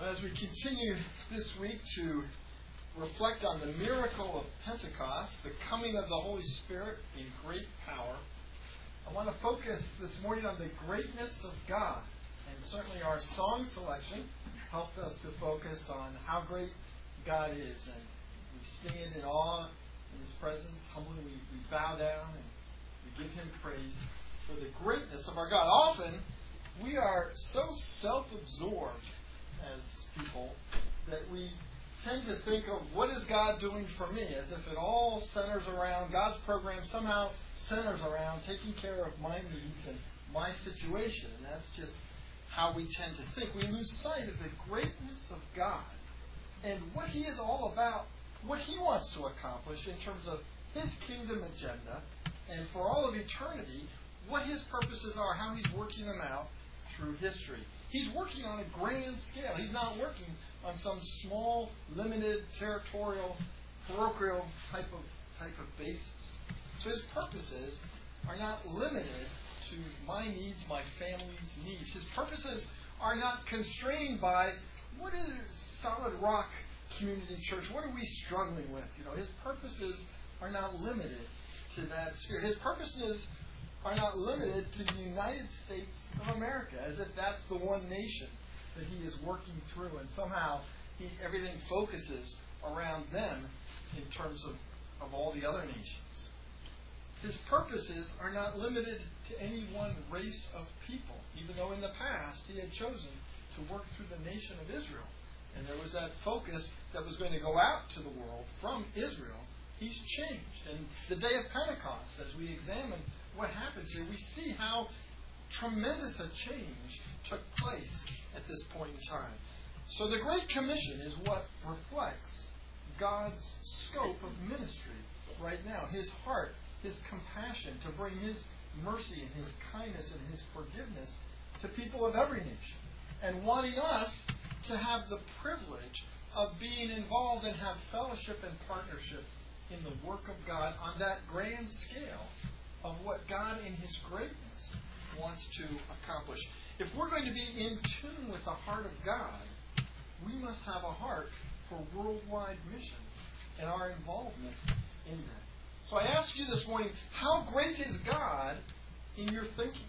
As we continue this week to reflect on the miracle of Pentecost, the coming of the Holy Spirit in great power, I want to focus this morning on the greatness of God. And certainly our song selection helped us to focus on how great God is. And we sing it in awe in His presence. Humbly we bow down and we give Him praise for the greatness of our God. Often we are so self-absorbed as people that we tend to think of what is God doing for me, as if it all centers around, God's program somehow centers around taking care of my needs and my situation. And that's just how we tend to think. We lose sight of the greatness of God and what He is all about, what He wants to accomplish in terms of His kingdom agenda, and for all of eternity, what His purposes are, how He's working them out through history. He's working on a grand scale. He's not working on some small, limited, territorial, parochial type of basis. So His purposes are not limited to my needs, my family's needs. His purposes are not constrained by what is Solid Rock Community Church? What are we struggling with? His purposes are not limited to that sphere. His purposes are not limited to the United States of America, as if that's the one nation that He is working through, and somehow everything focuses around them in terms of all the other nations. His purposes are not limited to any one race of people, even though in the past He had chosen to work through the nation of Israel. And there was that focus that was going to go out to the world from Israel. He's changed. And the day of Pentecost, as we examine what happens here, we see how tremendous a change took place at this point in time. So the Great Commission is what reflects God's scope of ministry right now. His heart, His compassion to bring His mercy and His kindness and His forgiveness to people of every nation. And wanting us to have the privilege of being involved and have fellowship and partnership in the work of God on that grand scale of what God in His greatness wants to accomplish. If we're going to be in tune with the heart of God, we must have a heart for worldwide missions and our involvement in that. So I ask you this morning, how great is God in your thinking?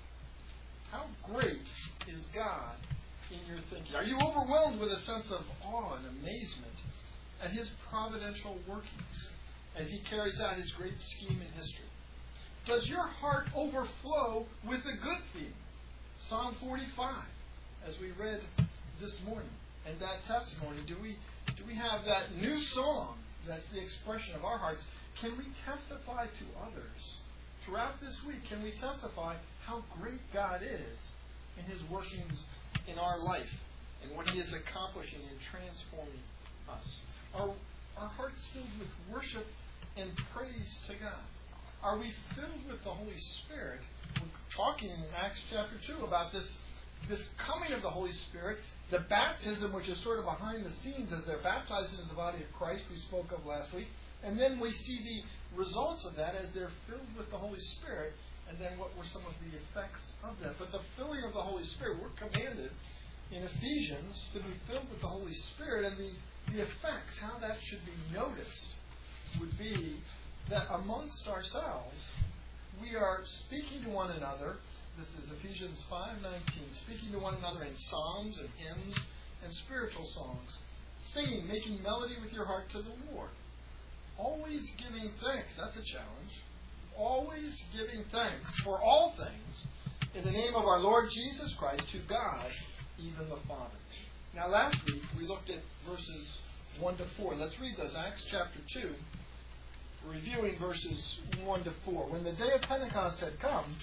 How great is God in your thinking? Are you overwhelmed with a sense of awe and amazement at His providential workings as He carries out His great scheme in history? Does your heart overflow with a good theme? Psalm 45, as we read this morning, and that testimony. Do we have that new song that's the expression of our hearts? Can we testify to others throughout this week? Can we testify how great God is in His workings in our life and what He is accomplishing in transforming us? Are our hearts filled with worship and praise to God? Are we filled with the Holy Spirit? We're talking in Acts chapter 2 about this coming of the Holy Spirit, the baptism, which is sort of behind the scenes as they're baptized into the body of Christ, we spoke of last week. And then we see the results of that as they're filled with the Holy Spirit, and then what were some of the effects of that. But the filling of the Holy Spirit, we're commanded in Ephesians to be filled with the Holy Spirit, and the effects, how that should be noticed, would be that amongst ourselves, we are speaking to one another. This is Ephesians 5:19, speaking to one another in psalms and hymns and spiritual songs, singing, making melody with your heart to the Lord. Always giving thanks. That's a challenge. Always giving thanks for all things in the name of our Lord Jesus Christ to God, even the Father. Now last week we looked at verses 1 to 4. Let's read those. Acts chapter 2. Reviewing verses 1 to 4. When the day of Pentecost had come,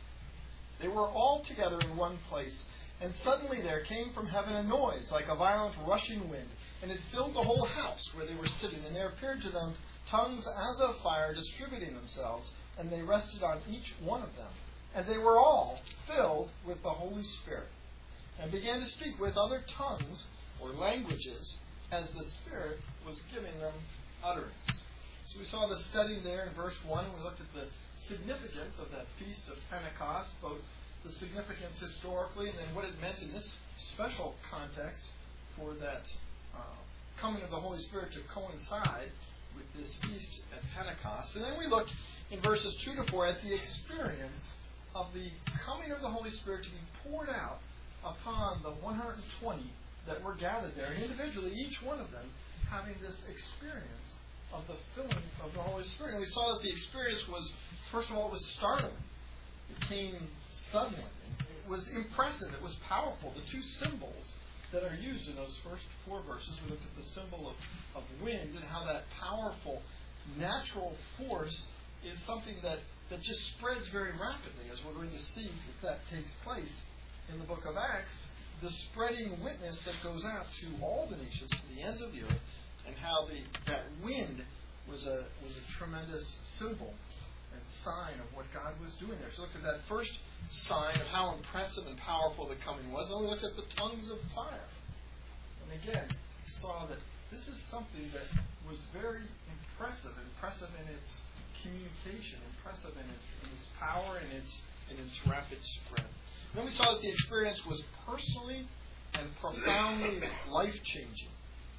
they were all together in one place, and suddenly there came from heaven a noise like a violent rushing wind, and it filled the whole house where they were sitting. And there appeared to them tongues as of fire distributing themselves, and they rested on each one of them. And they were all filled with the Holy Spirit, and began to speak with other tongues or languages as the Spirit was giving them utterance. So we saw the setting there in verse 1. We looked at the significance of that Feast of Pentecost, both the significance historically and then what it meant in this special context for that coming of the Holy Spirit to coincide with this feast at Pentecost. And then we look in verses 2 to 4 at the experience of the coming of the Holy Spirit to be poured out upon the 120 that were gathered there. And individually, each one of them having this experience of the filling of the Holy Spirit. And we saw that the experience was, first of all, it was startling. It came suddenly. It was impressive. It was powerful. The two symbols that are used in those first 4 verses, we looked at the symbol of wind and how that powerful natural force is something that just spreads very rapidly, as we're going to see if that takes place in the book of Acts, the spreading witness that goes out to all the nations, to the ends of the earth, and how that wind was a tremendous symbol and sign of what God was doing there. So we looked at that first sign of how impressive and powerful the coming was. Then we looked at the tongues of fire. And again, saw that this is something that was very impressive in its communication, impressive in its power and its rapid spread. Then we saw that the experience was personally and profoundly life-changing.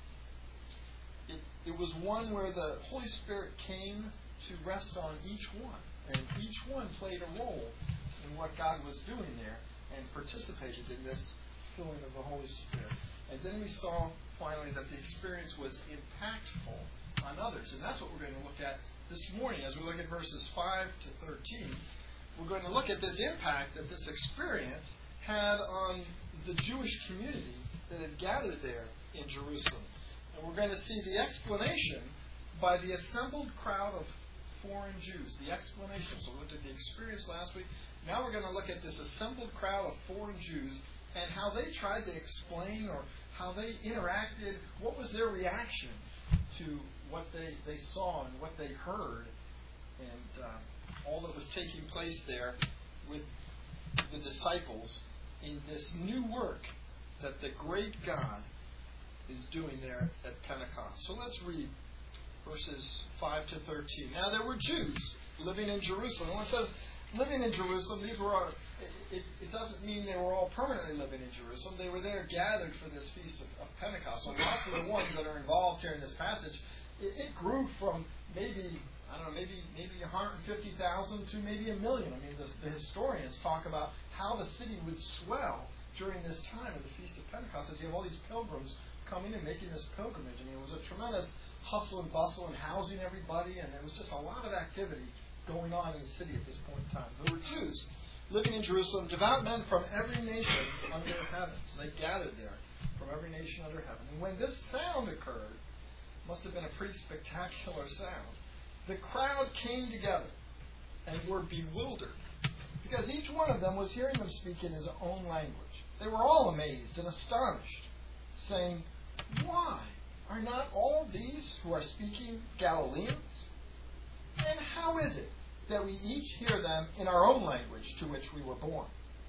It was one where the Holy Spirit came to rest on each one, and each one played a role in what God was doing there and participated in this filling of the Holy Spirit. And then we saw finally that the experience was impactful on others, and that's what we're going to look at this morning as we look at verses 5 to 13. We're going to look at this impact that this experience had on the Jewish community that had gathered there in Jerusalem. And we're going to see the explanation by the assembled crowd of foreign Jews. The explanation. So we looked at the experience last week. Now we're going to look at this assembled crowd of foreign Jews and how they tried to explain or how they interacted. What was their reaction to what they saw and what they heard and all that was taking place there with the disciples in this new work that the great God is doing there at Pentecost. So let's read verses 5 to 13. Now there were Jews living in Jerusalem. When it says living in Jerusalem, these were it doesn't mean they were all permanently living in Jerusalem. They were there gathered for this feast of Pentecost. So lots of the ones that are involved here in this passage, it grew from maybe 150,000 to maybe 1 million. I mean, the historians talk about how the city would swell during this time of the Feast of Pentecost as you have all these pilgrims coming and making this pilgrimage. I mean, it was a tremendous hustle and bustle and housing everybody, and there was just a lot of activity going on in the city at this point in time. There were Jews living in Jerusalem, devout men from every nation under heaven. So they gathered there from every nation under heaven. And when this sound occurred, must have been a pretty spectacular sound, the crowd came together and were bewildered, because each one of them was hearing them speak in his own language. They were all amazed and astonished, saying, "Why, are not all these who are speaking Galileans? And how is it that we each hear them in our own language to which we were born?"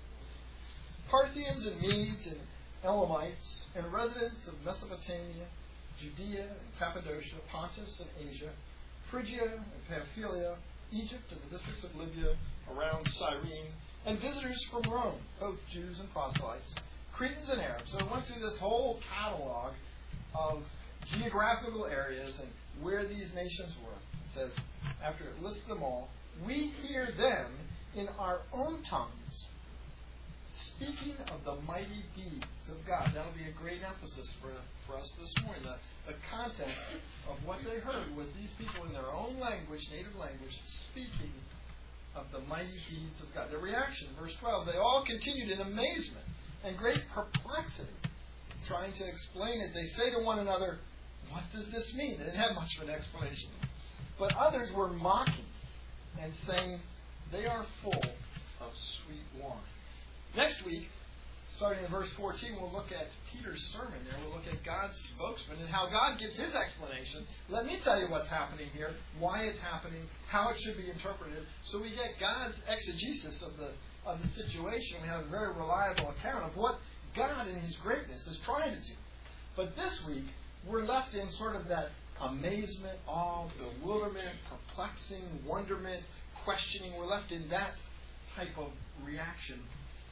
Parthians and Medes and Elamites and residents of Mesopotamia, Judea and Cappadocia, Pontus and Asia, Phrygia and Pamphylia, Egypt and the districts of Libya around Cyrene, and visitors from Rome, both Jews and proselytes, Cretans and Arabs. So it went through this whole catalog of geographical areas and where these nations were. It says, after it lists them all, we hear them in our own tongues, speaking of the mighty deeds of God. That'll be a great emphasis for us this morning. The content of what they heard was these people in their own language, native language, speaking of the mighty deeds of God. Their reaction, verse 12, they all continued in amazement and great perplexity, trying to explain it. They say to one another, "What does this mean?" They didn't have much of an explanation. But others were mocking and saying, "They are full of sweet wine." Next week, starting in verse 14, we'll look at Peter's sermon there. We'll look at God's spokesman and how God gives his explanation. Let me tell you what's happening here, why it's happening, how it should be interpreted. So we get God's exegesis of the situation. We have a very reliable account of what God in his greatness is trying to do. But this week, we're left in sort of that amazement, awe, bewilderment, perplexing, wonderment, questioning. We're left in that type of reaction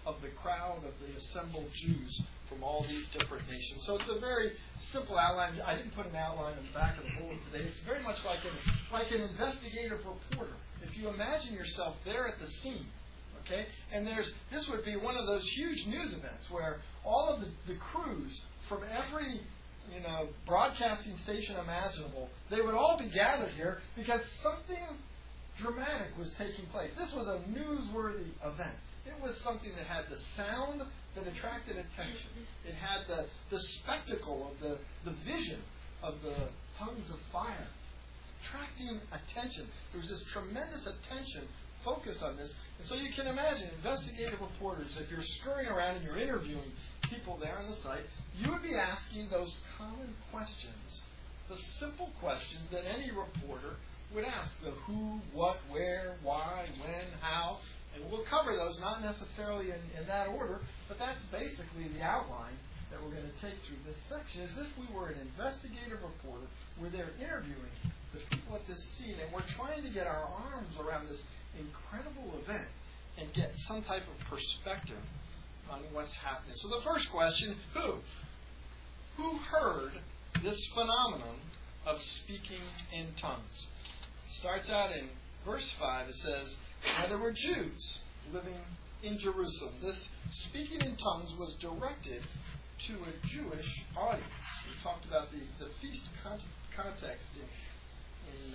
of the crowd of the assembled Jews from all these different nations. So it's a very simple outline. I didn't put an outline in the back of the bulletin today. It's very much like an investigative reporter. If you imagine yourself there at the scene, okay, and this would be one of those huge news events where all of the crews from every broadcasting station imaginable, they would all be gathered here because something dramatic was taking place. This was a newsworthy event. It was something that had the sound that attracted attention. It had the spectacle of the vision of the tongues of fire attracting attention. There was this tremendous attention focused on this. And so you can imagine investigative reporters, if you're scurrying around and you're interviewing people there on the site, you would be asking those common questions, the simple questions that any reporter would ask: the who, what, where, why, when, how. And we'll cover those, not necessarily in that order, but that's basically the outline that we're going to take through this section. As if we were an investigative reporter, we're there interviewing the people at this scene, and we're trying to get our arms around this incredible event and get some type of perspective on what's happening. So the first question, who? Who heard this phenomenon of speaking in tongues? Starts out in verse 5. It says, "Now there were Jews living in Jerusalem." This speaking in tongues was directed to a Jewish audience. We talked about the feast context in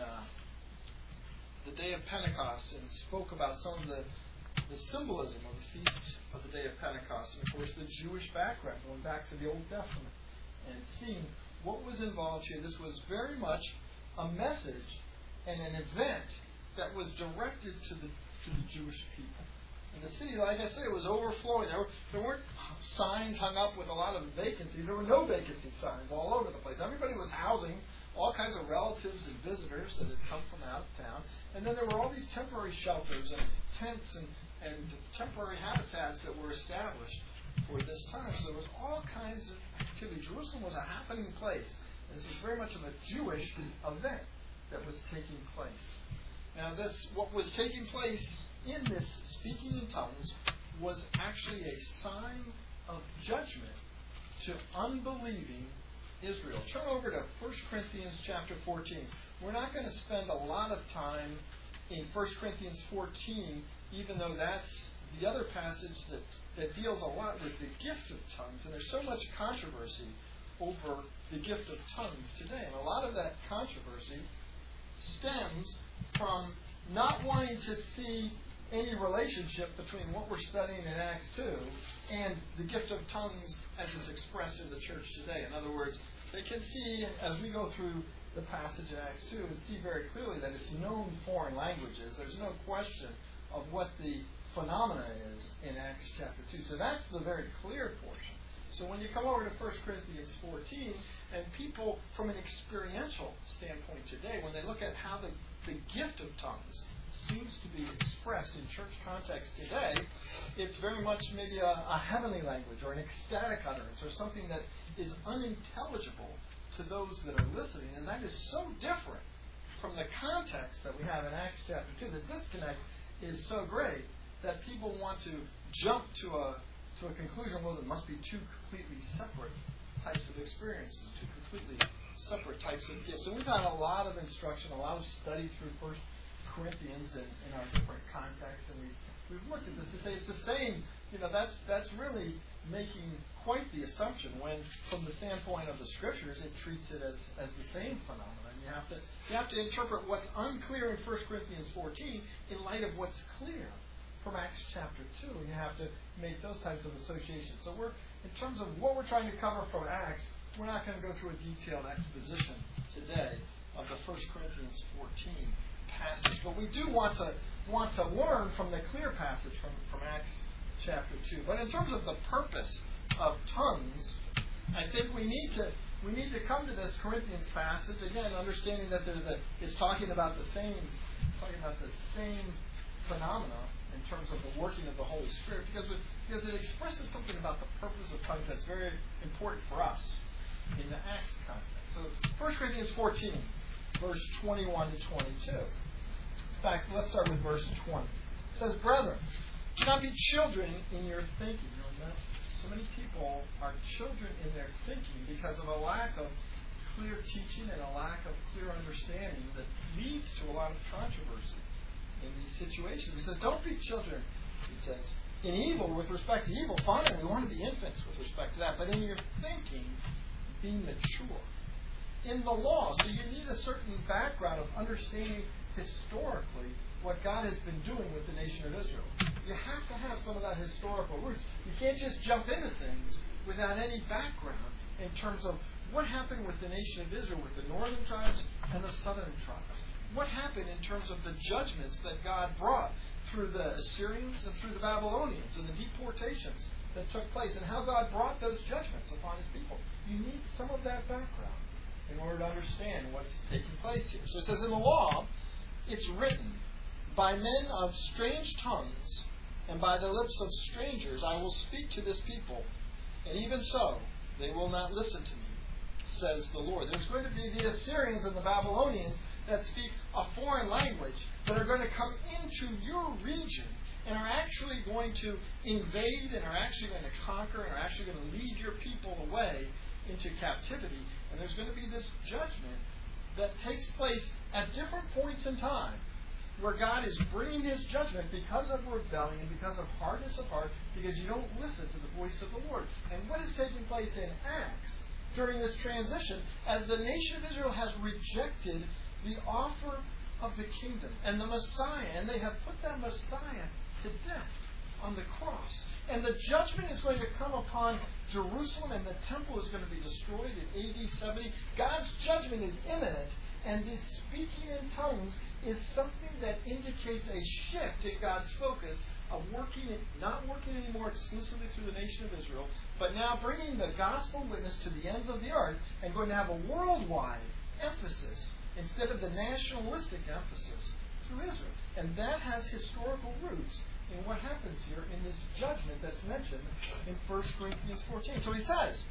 the day of Pentecost and spoke about some of the symbolism of the feast of the day of Pentecost. And of course, the Jewish background, going back to the Old Testament and seeing what was involved here. This was very much a message and an event that was directed to the Jewish people. And the city, like I say, was overflowing. There weren't signs hung up with a lot of vacancies. There were no vacancy signs all over the place. Everybody was housing all kinds of relatives and visitors that had come from out of town. And then there were all these temporary shelters and tents and temporary habitats that were established for this time. So there was all kinds of activity. Jerusalem was a happening place. And this was very much of a Jewish event that was taking place. Now, what was taking place in this speaking in tongues was actually a sign of judgment to unbelieving Israel. Turn over to 1 Corinthians chapter 14. We're not going to spend a lot of time in 1 Corinthians 14, even though that's the other passage that deals a lot with the gift of tongues. And there's so much controversy over the gift of tongues today. And a lot of that controversy stems from not wanting to see any relationship between what we're studying in Acts 2 and the gift of tongues as it's expressed in the church today. In other words, they can see, as we go through the passage in Acts 2, and see very clearly that it's known foreign languages. There's no question of what the phenomena is in Acts chapter 2. So that's the very clear portion. So when you come over to 1 Corinthians 14, and people from an experiential standpoint today, when they look at how the gift of tongues seems to be expressed in church context today, it's very much maybe a heavenly language or an ecstatic utterance or something that is unintelligible to those that are listening. And that is so different from the context that we have in Acts chapter 2. The disconnect is so great that people want to jump to a conclusion, well, there must be two completely separate types of experiences, two completely separate types of gifts. And we've had a lot of instruction, a lot of study through 1 Corinthians in our different contexts, and we've looked at this to say it's the same. That's really making quite the assumption when, from the standpoint of the Scriptures, it treats it as the same phenomenon. You have to interpret what's unclear in 1 Corinthians 14 in light of what's clear from Acts chapter 2, and you have to make those types of associations. So in terms of what we're trying to cover from Acts, we're not going to go through a detailed exposition today of the 1 Corinthians 14 passage, but we do want to learn from the clear passage from Acts chapter 2. But in terms of the purpose of tongues, I think we need to come to this Corinthians passage again, understanding that it's talking about the same phenomena in terms of the working of the Holy Spirit, because it expresses something about the purpose of tongues that's very important for us in the Acts context. So 1 Corinthians 14, verse 21 to 22. In fact, let's start with verse 20. It says, "Brethren, Do not be children in your thinking. So many people are children in their thinking because of a lack of clear teaching and a lack of clear understanding that leads to a lot of controversy in these situations. He says, don't be children, he says, in evil with respect to evil. Fine, we want to be infants with respect to that. But in your thinking, be mature. In the law, so you need a certain background of understanding historically what God has been doing with the nation of Israel. You have to have some of that historical roots. You can't just jump into things without any background in terms of what happened with the nation of Israel, with the northern tribes and the southern tribes. What happened in terms of the judgments that God brought through the Assyrians and through the Babylonians and the deportations that took place, and how God brought those judgments upon His people. You need some of that background in order to understand what's taking place here. So it says in the law, it's written, by men of strange tongues and by the lips of strangers I will speak to this people, and even so they will not listen to me, says the Lord. There's going to be the Assyrians and the Babylonians that speak a foreign language that are going to come into your region and are actually going to invade and are actually going to conquer and are actually going to lead your people away into captivity. And there's going to be this judgment that takes place at different points in time where God is bringing His judgment because of rebellion, because of hardness of heart, because you don't listen to the voice of the Lord. And what is taking place in Acts during this transition, as the nation of Israel has rejected the offer of the kingdom and the Messiah, and they have put that Messiah to death on the cross. And the judgment is going to come upon Jerusalem, and the temple is going to be destroyed in AD 70. God's judgment is imminent, and this speaking in tongues is something that indicates a shift in God's focus of not working anymore exclusively through the nation of Israel, but now bringing the gospel witness to the ends of the earth and going to have a worldwide emphasis instead of the nationalistic emphasis through Israel. And that has historical roots in what happens here in this judgment that's mentioned in 1 Corinthians 14. So he says,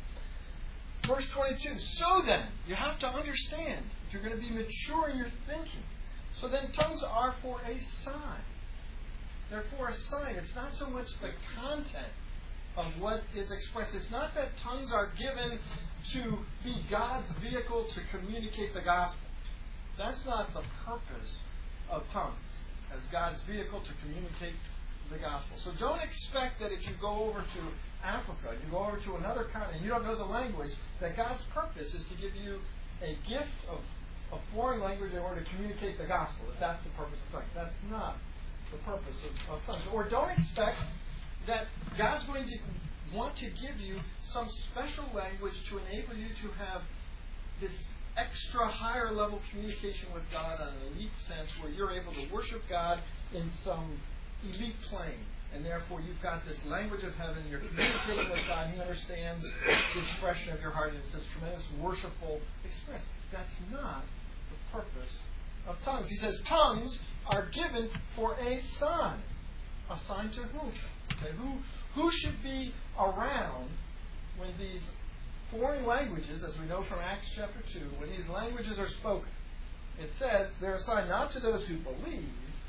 verse 22, so then, you have to understand, if you're going to be mature in your thinking, so then tongues are for a sign. They're for a sign. It's not so much the content of what is expressed. It's not that tongues are given to be God's vehicle to communicate the gospel. That's not the purpose of tongues, as God's vehicle to communicate the gospel. So don't expect that if you go over to Africa, you go over to another continent, you don't know the language, that God's purpose is to give you a gift of a foreign language in order to communicate the gospel. If that's the purpose of tongues. That's not the purpose of tongues. Or don't expect that God's going to want to give you some special language to enable you to have this extra higher level communication with God on an elite sense where you're able to worship God in some elite plane. And therefore you've got this language of heaven, you're communicating with God, and He understands the expression of your heart, and it's this tremendous worshipful experience. That's not the purpose of tongues. He says tongues are given for a sign. A sign to whom? Okay, who should be around when these foreign languages, as we know from Acts chapter 2, when these languages are spoken? It says they're a sign not to those who believe,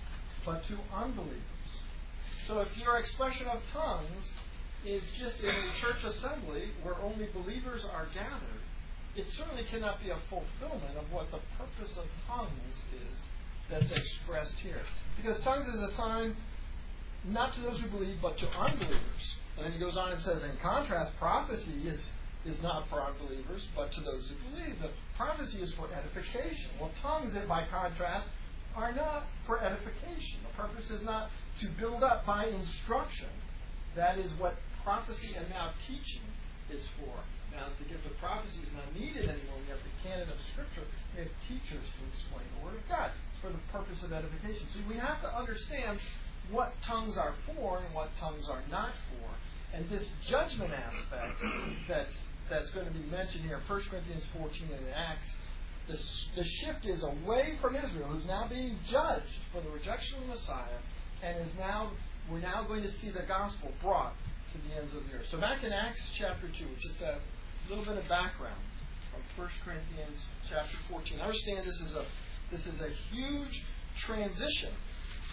but to unbelievers. So if your expression of tongues is just in a church assembly where only believers are gathered, it certainly cannot be a fulfillment of what the purpose of tongues is that's expressed here. Because tongues is a sign not to those who believe, but to unbelievers. And then he goes on and says, in contrast, prophecy is not for unbelievers, but to those who believe. The prophecy is for edification. Well, tongues, by contrast, are not for edification. The purpose is not to build up by instruction. That is what prophecy and now teaching is for. Now, the gift of prophecy is not needed anymore. We have the canon of Scripture. We have teachers to explain the Word of God. It's for the purpose of edification. So we have to understand what tongues are for and what tongues are not for. And this judgment aspect that's going to be mentioned here, 1 Corinthians 14 and in Acts, the shift is away from Israel, who's now being judged for the rejection of the Messiah, and we're now going to see the gospel brought to the ends of the earth. So back in Acts chapter 2, just a little bit of background from 1 Corinthians chapter 14. Understand this is a huge transition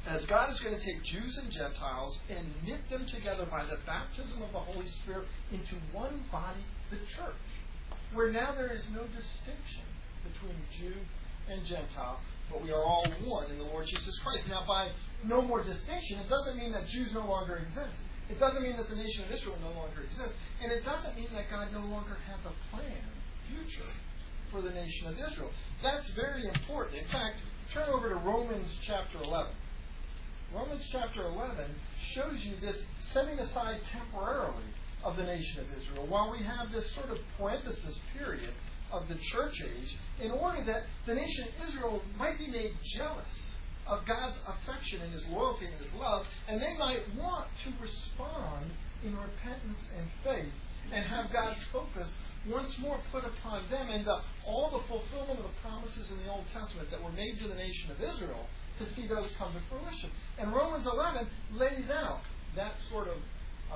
as God is going to take Jews and Gentiles and knit them together by the baptism of the Holy Spirit into one body, the church, where now there is no distinction between Jew and Gentile, but we are all one in the Lord Jesus Christ. Now, by no more distinction, it doesn't mean that Jews no longer exist. It doesn't mean that the nation of Israel no longer exists. And it doesn't mean that God no longer has a plan, future, for the nation of Israel. That's very important. In fact, turn over to Romans chapter 11. Romans chapter 11 shows you this setting aside temporarily of the nation of Israel while we have this sort of parenthesis period of the church age in order that the nation of Israel might be made jealous of God's affection and His loyalty and His love, and they might want to respond in repentance and faith and have God's focus once more put upon them and all the fulfillment of the promises in the Old Testament that were made to the nation of Israel to see those come to fruition. And Romans 11 lays out that sort of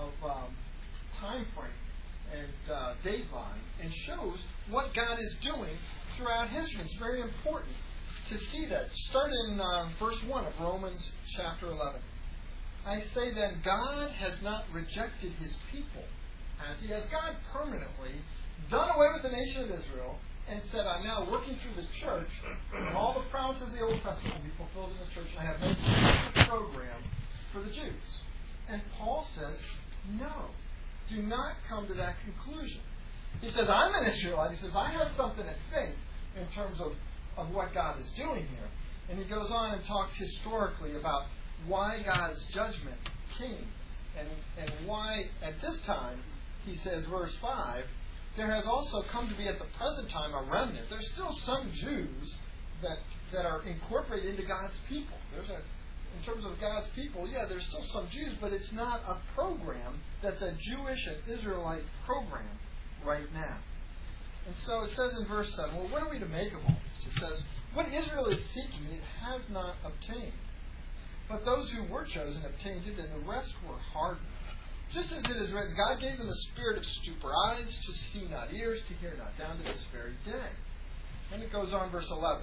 time frame and dateline and shows what God is doing throughout history. It's very important to see that. Start in verse 1 of Romans chapter 11. I say then, God has not rejected His people, as He has. God permanently done away with the nation of Israel and said, I'm now working through the church, and all the promises of the Old Testament will be fulfilled in the church, and I have no program for the Jews. And Paul says, no, do not come to that conclusion. He says, I'm an Israelite. He says, I have something at stake in terms of what God is doing here. And he goes on and talks historically about why God's judgment came and why at this time, he says, verse 5, there has also come to be at the present time a remnant. There's still some Jews that are incorporated into God's people. In terms of God's people, yeah, there's still some Jews, but it's not a program that's a Jewish and Israelite program right now. And so it says in verse 7, well, what are we to make of all this? It says, what Israel is seeking, it has not obtained. But those who were chosen obtained it, and the rest were hardened. Just as it is written, God gave them a spirit of stupor, eyes to see not, ears to hear not, down to this very day. Then it goes on, verse 11.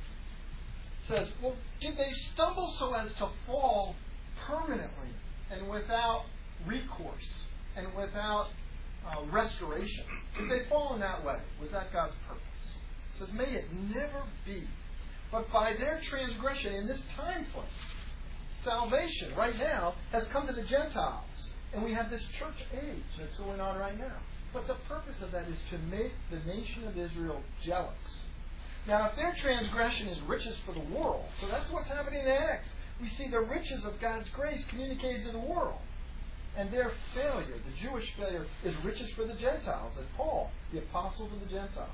It says, well, did they stumble so as to fall permanently and without recourse and without restoration? Did they fall in that way? Was that God's purpose? It says, may it never be. But by their transgression in this time frame, salvation right now has come to the Gentiles. And we have this church age that's going on right now. But the purpose of that is to make the nation of Israel jealous. Now, if their transgression is riches for the world, so that's what's happening in Acts. We see the riches of God's grace communicated to the world. And their failure, the Jewish failure, is riches for the Gentiles. And Paul, the apostle to the Gentiles.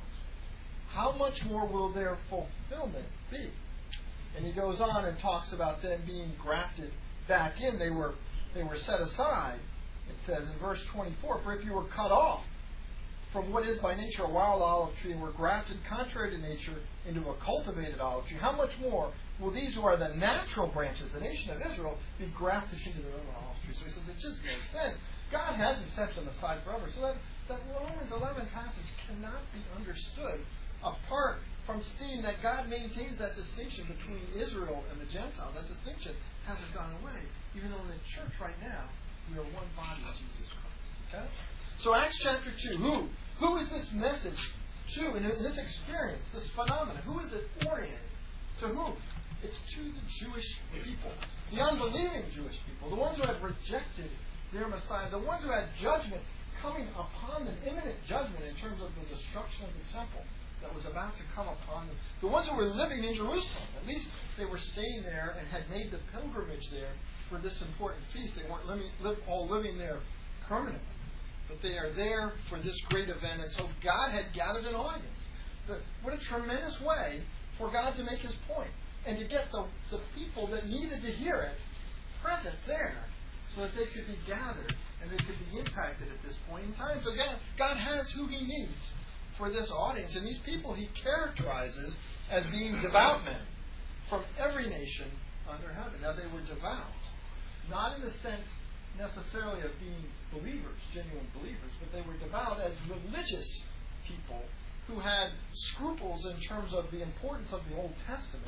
How much more will their fulfillment be? And he goes on and talks about them being grafted back in. They were set aside. It says in verse 24, for if you were cut off from what is by nature a wild olive tree and were grafted contrary to nature into a cultivated olive tree, how much more will these who are the natural branches, the nation of Israel, be grafted into their own olive tree? So he says it just makes sense. God hasn't set them aside forever. So that Romans 11 passage cannot be understood apart from seeing that God maintains that distinction between Israel and the Gentiles. That distinction hasn't gone away, even though in the church right now we are one body in Jesus Christ. Okay? So Acts chapter 2, who is this message to in this experience, this phenomenon? Who is it oriented? To whom? It's to the Jewish people, the unbelieving Jewish people, the ones who had rejected their Messiah, the ones who had judgment coming upon them, imminent judgment in terms of the destruction of the temple that was about to come upon them. The ones who were living in Jerusalem, at least they were staying there and had made the pilgrimage there for this important feast. They weren't all living there permanently, but they are there for this great event. And so God had gathered an audience. What a tremendous way for God to make His point and to get the people that needed to hear it present there so that they could be gathered and they could be impacted at this point in time. So God has who He needs for this audience. And these people He characterizes as being devout men from every nation under heaven. Now, they were devout, not in the sense necessarily of being believers, genuine believers, but they were devout as religious people who had scruples in terms of the importance of the Old Testament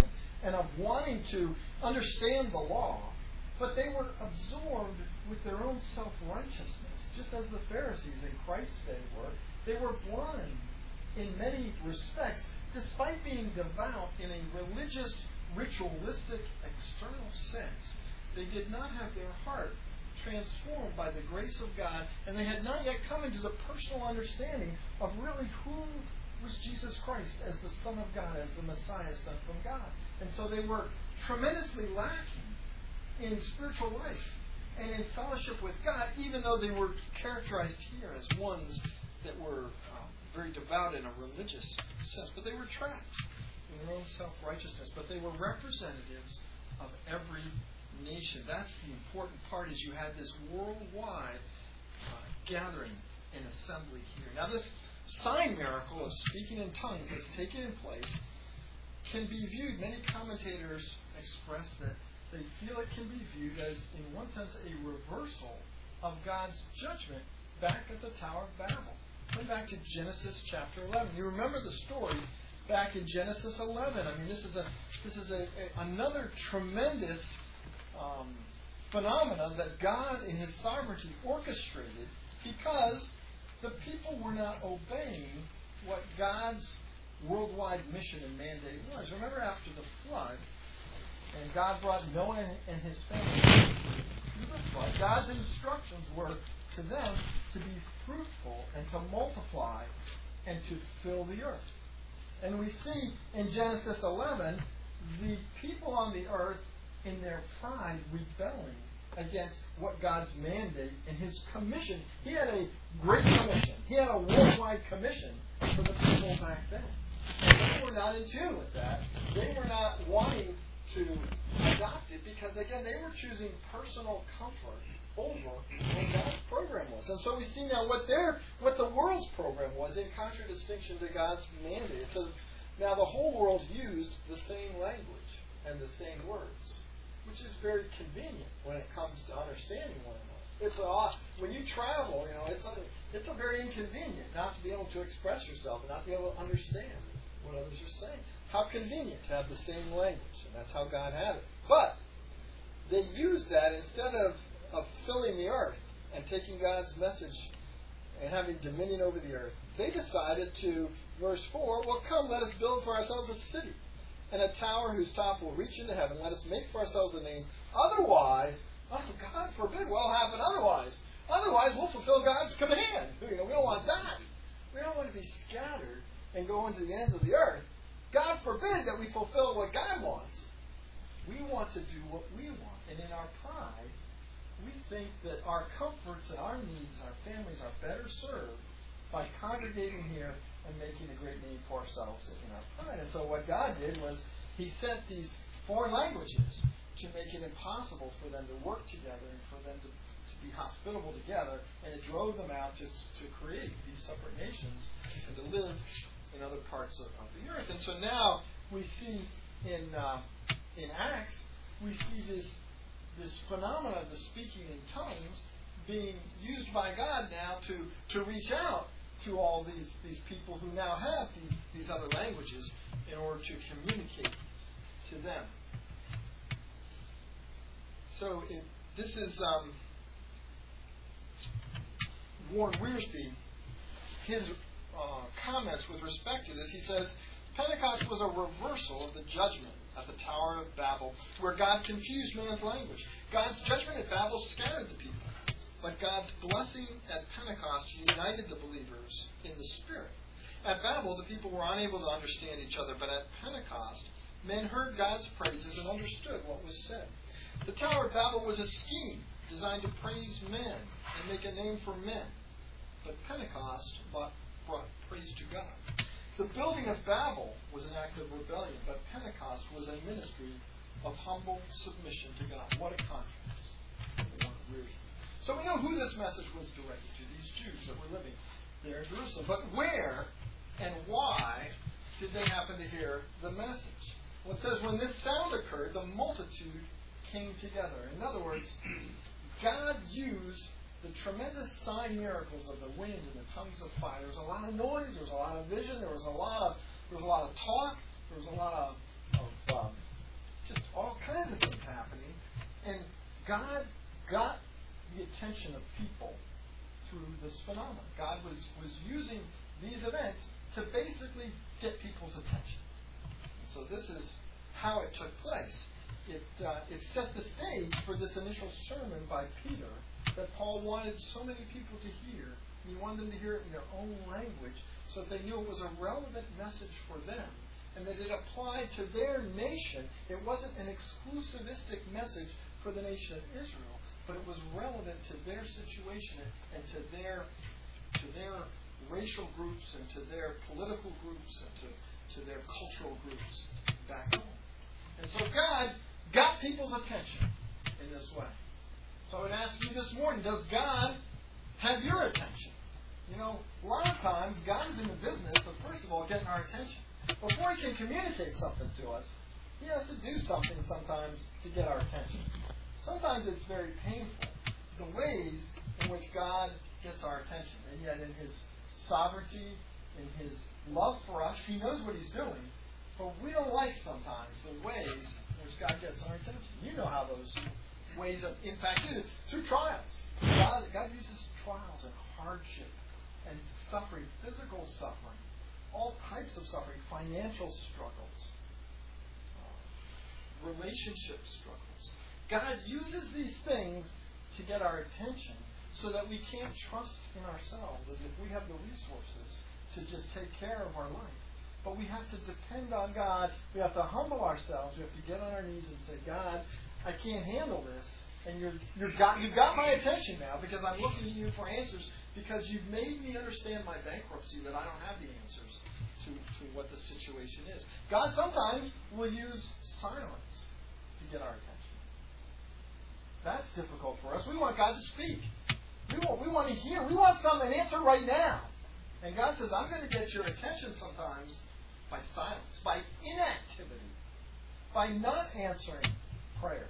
and of wanting to understand the law, but they were absorbed with their own self-righteousness, just as the Pharisees in Christ's day were. They were blind in many respects, despite being devout in a religious, ritualistic, external sense. They did not have their heart transformed by the grace of God, and they had not yet come into the personal understanding of really who was Jesus Christ as the Son of God, as the Messiah sent from God. And so they were tremendously lacking in spiritual life and in fellowship with God, even though they were characterized here as ones that were very devout in a religious sense. But they were trapped in their own self-righteousness. But they were representatives of every nation. That's the important part, is you had this worldwide gathering and assembly here. Now this sign miracle of speaking in tongues that's taken in place can be viewed, many commentators express that they feel it can be viewed as, in one sense, a reversal of God's judgment back at the Tower of Babel. Going back to Genesis chapter 11. You remember the story back in Genesis 11. I mean, this is another tremendous phenomenon that God, in His sovereignty, orchestrated because the people were not obeying what God's worldwide mission and mandate was. Remember, after the flood, and God brought Noah and his family through the flood, God's instructions were to them to be fruitful and to multiply and to fill the earth. And we see in Genesis 11 the people on the earth in their pride rebelling against what God's mandate and His commission. He had a great commission. He had a worldwide commission for the people back then. And they were not in tune with that. They were not wanting to adopt it because, again, they were choosing personal comfort over what God's program was. And so we see now what the world's program was in contradistinction to God's mandate. It says, now the whole world used the same language and the same words, which is very convenient when it comes to understanding one another. When you travel, it's a very inconvenient not to be able to express yourself and not be able to understand what others are saying. How convenient to have the same language, and that's how God had it. But they used that instead of filling the earth and taking God's message and having dominion over the earth. They decided to, verse 4, well, come, let us build for ourselves a city and a tower whose top will reach into heaven. Let us make for ourselves a name. Otherwise, God forbid what will happen otherwise. Otherwise, we'll fulfill God's command. We don't want that. We don't want to be scattered and go into the ends of the earth. God forbid that we fulfill what God wants. We want to do what we want. And in our pride, we think that our comforts and our needs, our families, are better served by congregating here and making a great name for ourselves in our pride. And so what God did was He sent these foreign languages to make it impossible for them to work together and for them to be hospitable together, and it drove them out to create these separate nations and to live in other parts of the earth. And so now we see in Acts, we see this phenomenon of the speaking in tongues being used by God now to reach out to all these people who now have these other languages in order to communicate to them. So this is Warren Wiersbe, his comments with respect to this. He says, Pentecost was a reversal of the judgment at the Tower of Babel, where God confused man's language. God's judgment at Babel scattered the people, but God's blessing at Pentecost united the believers in the Spirit. At Babel, the people were unable to understand each other, but at Pentecost, men heard God's praises and understood what was said. The Tower of Babel was a scheme designed to praise men and make a name for men, but Pentecost brought praise to God. The building of Babel was an act of rebellion, but Pentecost was a ministry of humble submission to God. What a contrast. So we know who this message was directed to, these Jews that were living there in Jerusalem. But where and why did they happen to hear the message? Well, it says when this sound occurred, the multitude came together. In other words, God used the tremendous sign miracles of the wind and the tongues of fire. There was a lot of noise. There was a lot of vision. There was a lot of talk. There was a lot of just all kinds of things happening. And God got the attention of people through this phenomenon. God was using these events to basically get people's attention. And so this is how it took place. It set the stage for this initial sermon by Peter that Paul wanted so many people to hear. He wanted them to hear it in their own language so that they knew it was a relevant message for them and that it applied to their nation. It wasn't an exclusivistic message for the nation of Israel, but it was relevant to their situation and to their racial groups and to their political groups and to their cultural groups back home. And so God got people's attention in this way. So I would ask you this morning, does God have your attention? You know, a lot of times God is in the business of, first of all, getting our attention. Before He can communicate something to us, He has to do something sometimes to get our attention. Sometimes it's very painful, the ways in which God gets our attention. And yet in His sovereignty, in His love for us, He knows what He's doing. But we don't like sometimes the ways in which God gets our attention. You know how those ways of impact you through trials. God uses trials and hardship and suffering, physical suffering, all types of suffering, financial struggles, relationship struggles. God uses these things to get our attention so that we can't trust in ourselves as if we have the resources to just take care of our life. But we have to depend on God. We have to humble ourselves. We have to get on our knees and say, God, I can't handle this. And you've got my attention now because I'm looking to you for answers because you've made me understand my bankruptcy that I don't have the answers to what the situation is. God sometimes will use silence to get our attention. That's difficult for us. We want God to speak. We want to hear. We want an answer right now. And God says, I'm going to get your attention sometimes by silence, by inactivity, by not answering prayers,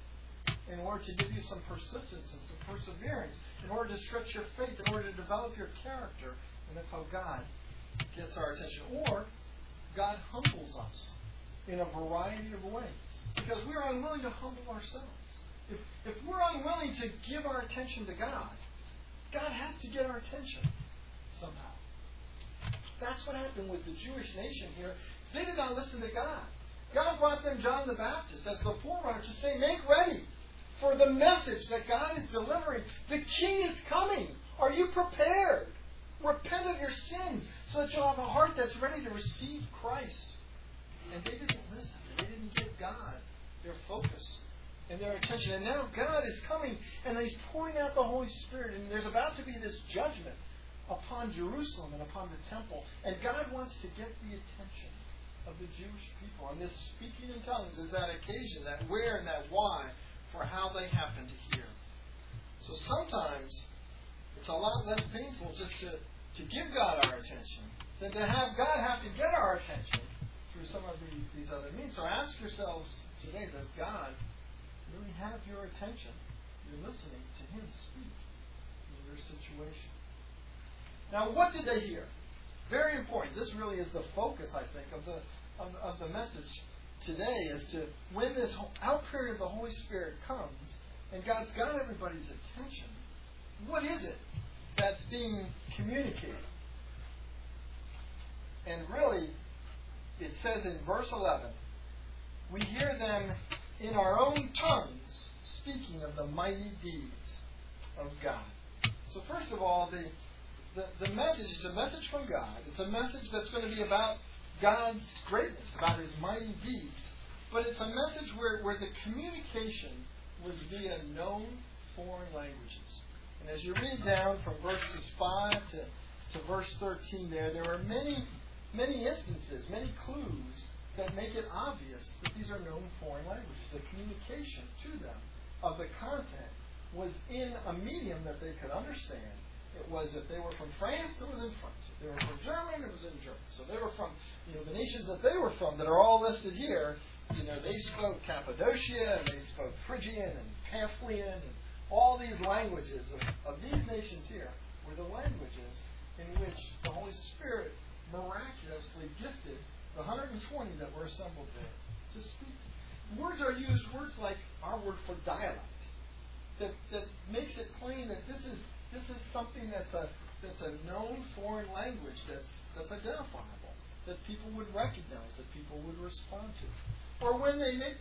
in order to give you some persistence and some perseverance, in order to stretch your faith, in order to develop your character. And that's how God gets our attention. Or God humbles us in a variety of ways because we're unwilling to humble ourselves. If we're unwilling to give our attention to God, God has to get our attention somehow. That's what happened with the Jewish nation here. They did not listen to God. God brought them John the Baptist as the forerunner to say, make ready for the message that God is delivering. The King is coming. Are you prepared? Repent of your sins so that you'll have a heart that's ready to receive Christ. And they didn't listen. They didn't give God their focus and their attention. And now God is coming and He's pouring out the Holy Spirit. And there's about to be this judgment upon Jerusalem and upon the temple. And God wants to get the attention of the Jewish people. And this speaking in tongues is that occasion, that where and that why, for how they happen to hear. So sometimes it's a lot less painful just to give God our attention than to have God have to get our attention through some of these other means. So ask yourselves today, does God really have your attention? You're listening to Him speak in your situation. Now, what did they hear? Very important. This really is the focus, I think, of the message today, as to when this outpouring of the Holy Spirit comes and God's got everybody's attention. What is it that's being communicated? And really, it says in verse 11, we hear them in our own tongues speaking of the mighty deeds of God. So first of all, the message is a message from God. It's a message that's going to be about God's greatness, about His mighty deeds. But it's a message where the communication was via known foreign languages. And as you read down from verses 5 to verse 13 there are many instances, many clues that make it obvious that these are known foreign languages. The communication to them of the content was in a medium that they could understand. It was, if they were from France, it was in French. If they were from Germany, it was in German. So they were from, the nations that they were from that are all listed here, they spoke Cappadocia, and they spoke Phrygian and Pamphylian, and all these languages of these nations here were the languages in which the Holy Spirit miraculously gifted the 120 that were assembled there to speak. words are used, words like our word for dialect, that makes it plain that this is something that's a known foreign language that's identifiable, that people would recognize, that people would respond to. Or when they make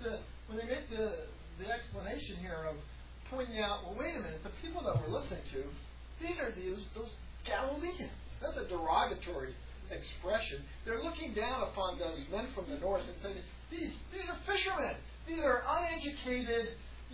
the explanation here of pointing out, well, wait a minute, the people that we're listening to, these are those Galileans. That's a derogatory expression. They're looking down upon those men from the north and saying, these are fishermen. These are uneducated,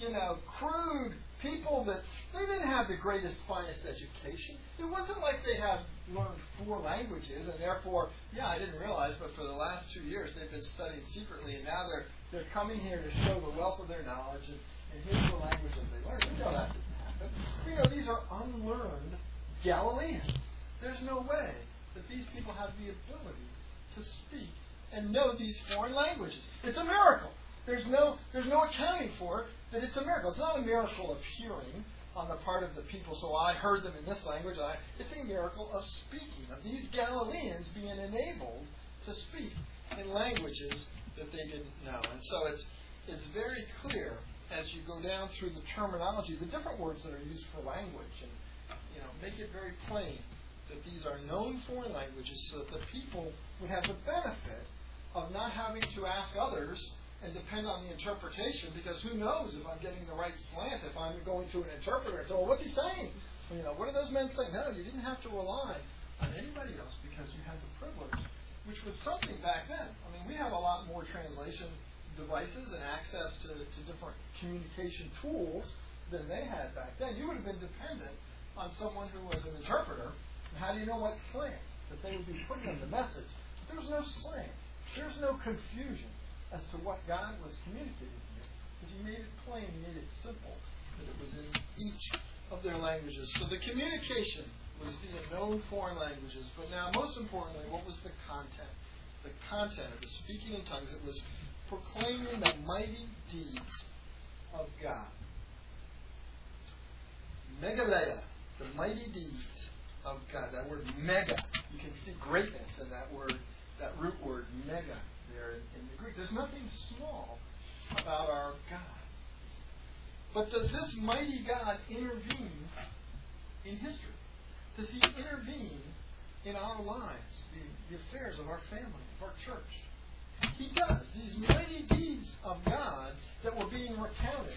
crude people that they didn't have the greatest, finest education. It wasn't like they had learned 4 languages and therefore, I didn't realize, but for the last 2 years they've been studying secretly and now they're coming here to show the wealth of their knowledge and here's the language that they learned. We know that didn't happen. We know these are unlearned Galileans. There's no way that these people have the ability to speak and know these foreign languages. It's a miracle. There's no accounting for it, that it's a miracle. It's not a miracle of hearing on the part of the people, so I heard them in this language. It's a miracle of speaking, of these Galileans being enabled to speak in languages that they didn't know. And so it's very clear as you go down through the terminology, the different words that are used for language, and make it very plain that these are known foreign languages so that the people would have the benefit of not having to ask others and depend on the interpretation, because who knows if I'm getting the right slant if I'm going to an interpreter and say, well, what's he saying? What are those men saying? No, you didn't have to rely on anybody else because you had the privilege, which was something back then. We have a lot more translation devices and access to different communication tools than they had back then. You would have been dependent on someone who was an interpreter. And how do you know what slant that they would be putting in the message? But there's no slant. There's no confusion as to what God was communicating here, because He made it plain, He made it simple, that it was in each of their languages. So the communication was via known foreign languages, but now, most importantly, what was the content? The content of the speaking in tongues, it was proclaiming the mighty deeds of God. Megaleia, the mighty deeds of God. That word mega, you can see greatness in that word, that root word mega there in the Greek. There's nothing small about our God. But does this mighty God intervene in history? Does He intervene in our lives, the affairs of our family, of our church? He does. These mighty deeds of God that were being recounted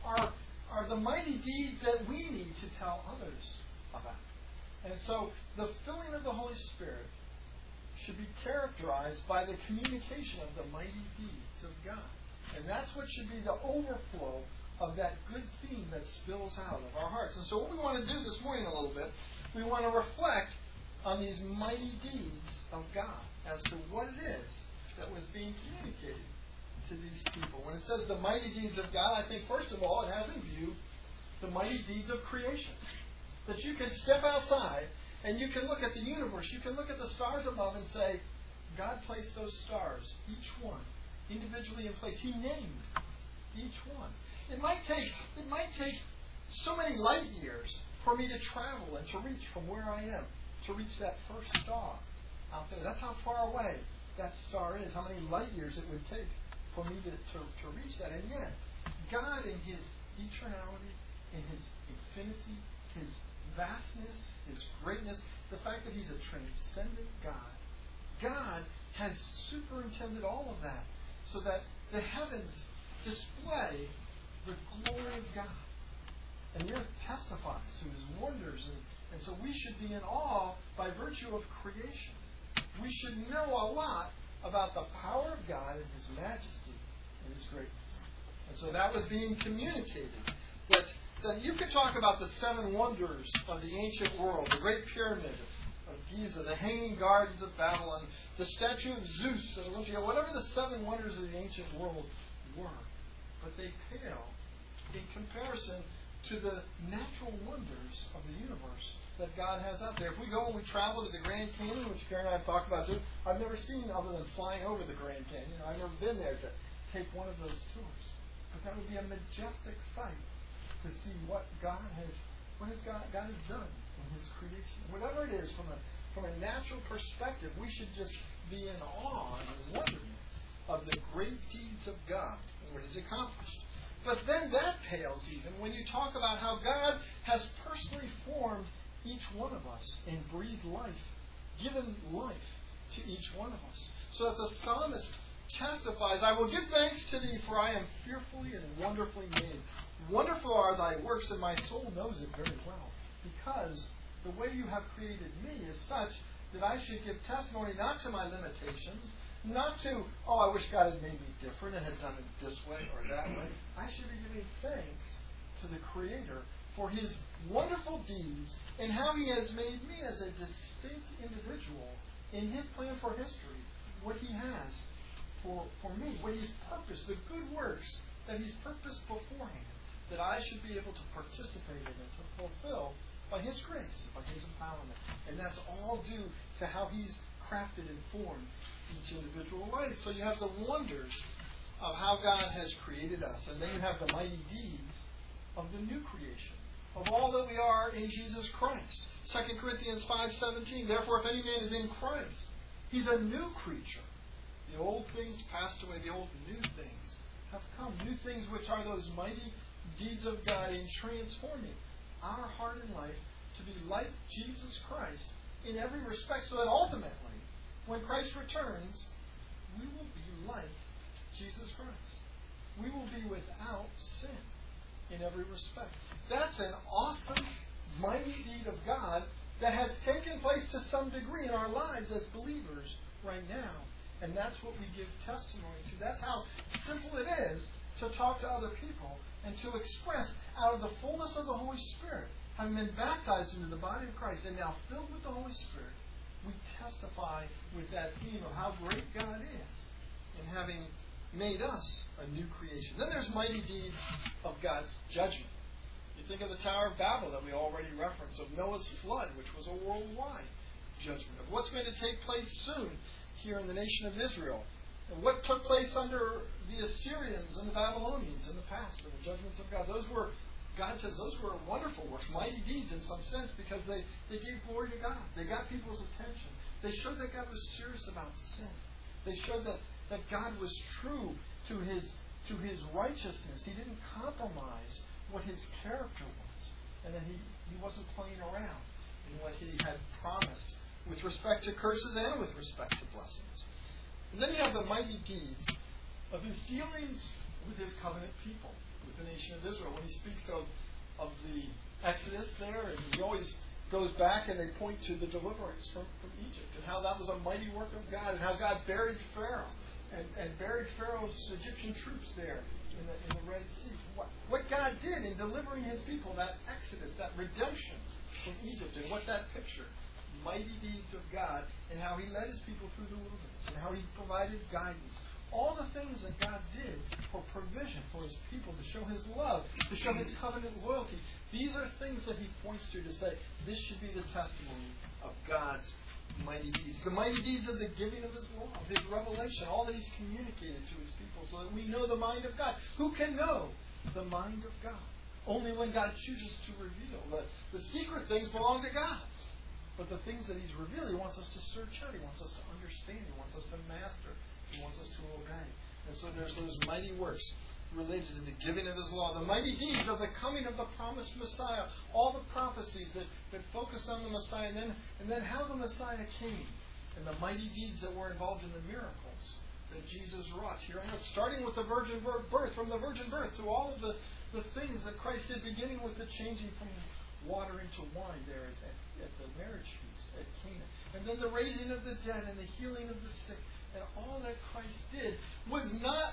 are the mighty deeds that we need to tell others about. And so the filling of the Holy Spirit should be characterized by the communication of the mighty deeds of God. And that's what should be the overflow of that good theme that spills out of our hearts. And so what we want to do this morning a little bit, we want to reflect on these mighty deeds of God as to what it is that was being communicated to these people. When it says the mighty deeds of God, I think first of all it has in view the mighty deeds of creation. That you can step outside and you can look at the universe, you can look at the stars above and say, God placed those stars, each one, individually in place. He named each one. It might take so many light years for me to travel and to reach from where I am, to reach that first star out there. That's how far away that star is, how many light years it would take for me to reach that. And yet, God in His eternality, in His infinity, His vastness, His greatness, the fact that He's a transcendent God has superintended all of that so that the heavens display the glory of God. And the earth testifies to His wonders. And so we should be in awe by virtue of creation. We should know a lot about the power of God and His majesty and His greatness. And so that was being communicated. That you could talk about the 7 wonders of the ancient world, the Great Pyramid of Giza, the Hanging Gardens of Babylon, the statue of Zeus at Olympia, whatever the 7 wonders of the ancient world were. But they pale in comparison to the natural wonders of the universe that God has out there. If we go and we travel to the Grand Canyon, which Karen and I have talked about too, I've never seen other than flying over the Grand Canyon. I've never been there to take one of those tours. But that would be a majestic sight to see what God has done in His creation. Whatever it is, from a natural perspective, we should just be in awe and wonderment of the great deeds of God. and what He's accomplished. But then that pales even when you talk about how God has personally formed each one of us and breathed life, given life to each one of us. So that the psalmist testifies, I will give thanks to Thee, for I am fearfully and wonderfully made. Wonderful are Thy works, and my soul knows it very well. Because the way You have created me is such that I should give testimony not to my limitations, not to, I wish God had made me different and had done it this way or that way. I should be giving thanks to the Creator for His wonderful deeds and how He has made me as a distinct individual in His plan for history, what He has for me, what He's purposed, the good works that He's purposed beforehand, that I should be able to participate in and to fulfill by His grace, by His empowerment. And that's all due to how He's crafted and formed each individual life. So you have the wonders of how God has created us, and then you have the mighty deeds of the new creation, of all that we are in Jesus Christ. 2 Corinthians 5:17, therefore if any man is in Christ, he's a new creature. The old things passed away, the old new things have come. New things which are those mighty deeds of God in transforming our heart and life to be like Jesus Christ in every respect, so that ultimately, when Christ returns, we will be like Jesus Christ. We will be without sin in every respect. That's an awesome, mighty deed of God that has taken place to some degree in our lives as believers right now. And that's what we give testimony to. That's how simple it is to talk to other people and to express out of the fullness of the Holy Spirit, having been baptized into the body of Christ and now filled with the Holy Spirit, we testify with that theme of how great God is in having made us a new creation. Then there's mighty deeds of God's judgment. You think of the Tower of Babel that we already referenced, of Noah's flood, which was a worldwide judgment, of what's going to take place soon here in the nation of Israel, and what took place under the Assyrians and the Babylonians in the past, and the judgments of God. God says those were wonderful works, mighty deeds in some sense, because they gave glory to God. They got people's attention. They showed that God was serious about sin. They showed that God was true to his righteousness. He didn't compromise what His character was, and that he wasn't playing around in what He had promised with respect to curses and with respect to blessings. And then you have the mighty deeds of His dealings with His covenant people, with the nation of Israel. When He speaks of the Exodus there, and He always goes back and they point to the deliverance from Egypt, and how that was a mighty work of God, and how God buried Pharaoh, and buried Pharaoh's Egyptian troops there in the Red Sea. What God did in delivering His people, that Exodus, that redemption from Egypt, and what that pictured. Mighty deeds of God, and how He led His people through the wilderness, and how He provided guidance. All the things that God did for provision for His people, to show His love, to show His covenant loyalty. These are things that He points to say, this should be the testimony of God's mighty deeds. The mighty deeds of the giving of His law, of His revelation, all that He's communicated to His people, so that we know the mind of God. Who can know the mind of God? Only when God chooses to reveal. The secret things belong to God. But the things that He's revealed, He wants us to search out. He wants us to understand. He wants us to master. He wants us to obey. And so there's those mighty works related to the giving of His law. The mighty deeds of the coming of the promised Messiah. All the prophecies that focused on the Messiah. And then how the Messiah came. And the mighty deeds that were involved in the miracles that Jesus wrought here on earth. Starting with the virgin birth, from the virgin birth to all of the things that Christ did, beginning with the changing from water into wine there at the marriage feast at Cana. And then the raising of the dead and the healing of the sick. And all that Christ did was not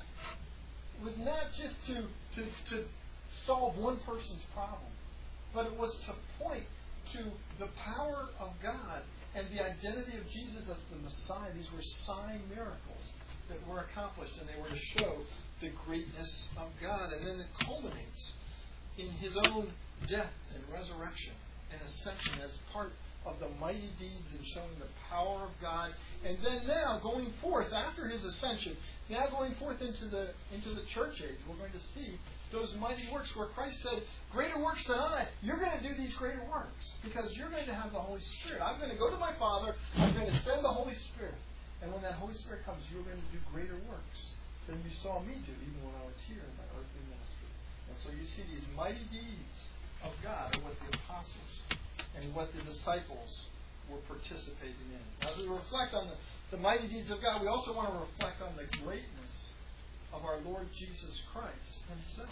just to solve one person's problem, but it was to point to the power of God and the identity of Jesus as the Messiah. These were sign miracles that were accomplished, and they were to show the greatness of God. And then it culminates in His own death and resurrection and ascension as part of the mighty deeds and showing the power of God. And then now, going forth after His ascension, now going forth into the church age, we're going to see those mighty works where Christ said, greater works than I. You're going to do these greater works because you're going to have the Holy Spirit. I'm going to go to my Father. I'm going to send the Holy Spirit. And when that Holy Spirit comes, you're going to do greater works than you saw me do even when I was here in my earthly ministry. And so you see these mighty deeds of God are what the apostles and what the disciples were participating in. As we reflect on the mighty deeds of God, we also want to reflect on the greatness of our Lord Jesus Christ himself.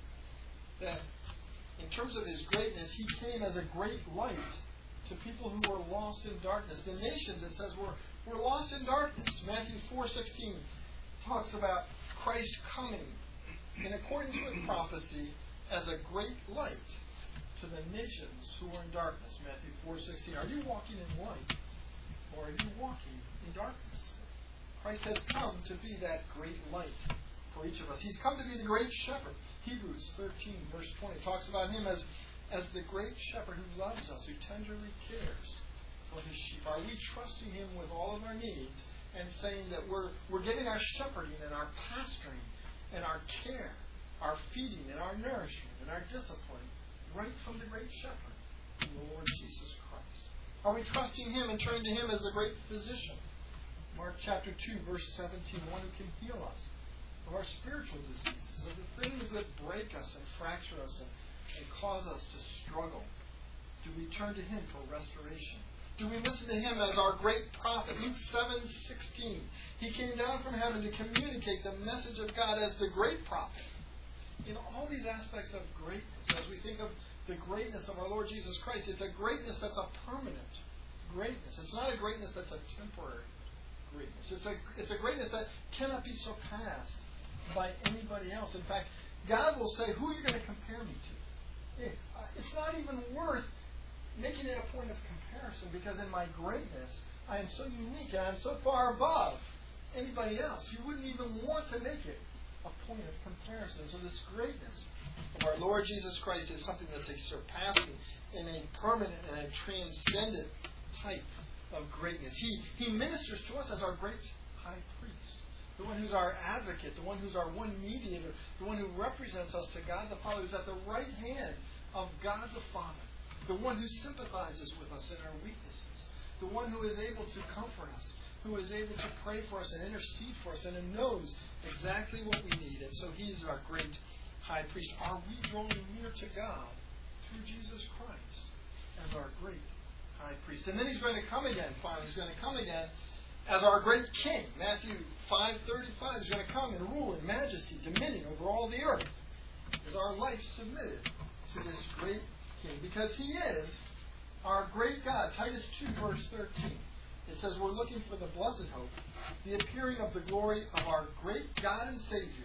That in terms of his greatness, he came as a great light to people who were lost in darkness. The nations, it says, were lost in darkness. Matthew 4:16 talks about Christ coming in accordance with prophecy as a great light to the nations who are in darkness. Matthew 4:16. Are you walking in light, or are you walking in darkness? Christ has come to be that great light for each of us. He's come to be the great shepherd. Hebrews 13, verse 20, talks about him as the great shepherd who loves us, who tenderly cares for his sheep. Are we trusting him with all of our needs and saying that we're getting our shepherding and our pastoring and our care, our feeding and our nourishment and our discipline right from the great shepherd, the Lord Jesus Christ? Are we trusting him and turning to him as the great physician? Mark chapter 2, verse 17, one who can heal us of our spiritual diseases, of the things that break us and fracture us and cause us to struggle. Do we turn to him for restoration? Do we listen to him as our great prophet? Luke 7:16. He came down from heaven to communicate the message of God as the great prophet. In all these aspects of greatness, as we think of the greatness of our Lord Jesus Christ, it's a greatness that's a permanent greatness. It's not a greatness that's a temporary greatness. It's a greatness that cannot be surpassed by anybody else. In fact, God will say, who are you going to compare me to? It's not even worth making it a point of comparison, because in my greatness, I am so unique and I'm so far above anybody else. You wouldn't even want to make it a point of comparison. So this greatness of our Lord Jesus Christ is something that's a surpassing and a permanent and a transcendent type of greatness. He ministers to us as our great high priest, the one who's our advocate, the one who's our one mediator, the one who represents us to God the Father, who's at the right hand of God the Father, the one who sympathizes with us in our weaknesses, the one who is able to comfort us, who is able to pray for us and intercede for us, and who knows exactly what we need. And so he's our great high priest. Are we drawing near to God through Jesus Christ as our great high priest? And then he's going to come again, finally. He's going to come again as our great king. Matthew 5:35, he's going to come and rule in majesty, dominion over all the earth. Is our life submitted to this great king? Because he is our great God. Titus 2, verse 13. It says we're looking for the blessed hope, the appearing of the glory of our great God and Savior,